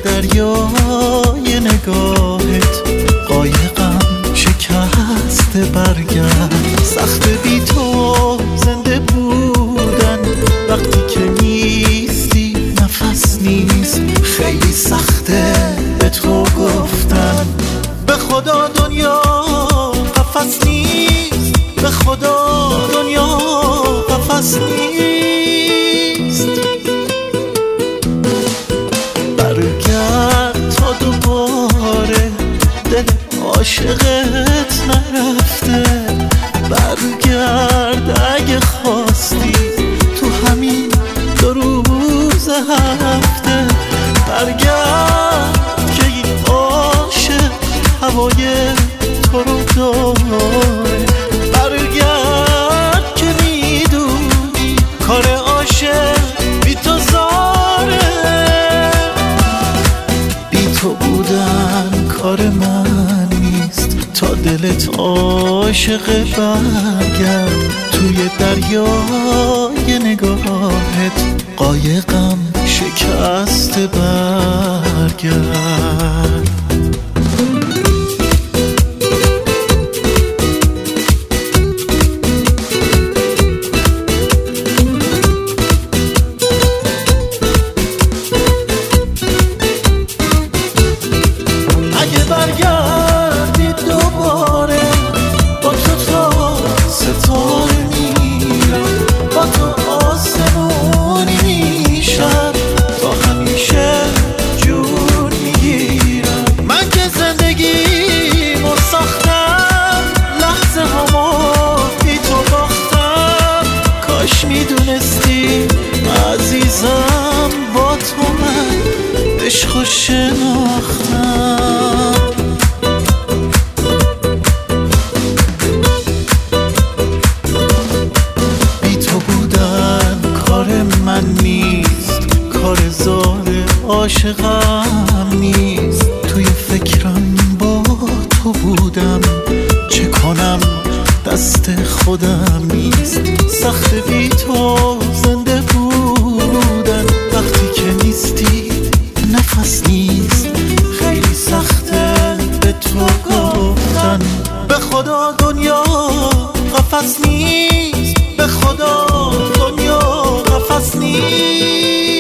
دریای نگاهت قایقم شکسته برگرد. سخت بی تو زنده بودن وقتی که نیستی، نفس نیست، خیلی سخته به تو گفتن. به خدا دنیا قفس نیست، به خدا دنیا قفس نیست. برگرد تا دوباره دل عاشقت نرفته. برگرد اگه خواستی تو همین 2 روز هفته. برگرد که این عاشق هوای تو رو داره. برگرد که میدونی کار عاشق بی تو زاره. بی تو بودن کار من نیست، تا دلت عاشق برگرد. توی دریای نگاهت قایقم شکسته برگرد. برگردی دوباره با تو تا ستاره میرم، با تو آسمونی میشم، تا همیشه جون میگیرم. من که زندگیمو ساختم، لحظه همو بی تو باختم. کاش میدونستی عزیزم با تو من عشقو شناختم. بی تو بودن کار من نیست، کار زار عاشقم نیست. توی فکرم با تو بودم، چه کنم دست خودم نیست. سخت بی تو زنده بودن وقتی که نیستی، نفس نیست، خیلی سخته به تو گفتن. به خدا دنیا قفس نیست، به خدا دنیا قفس نیست.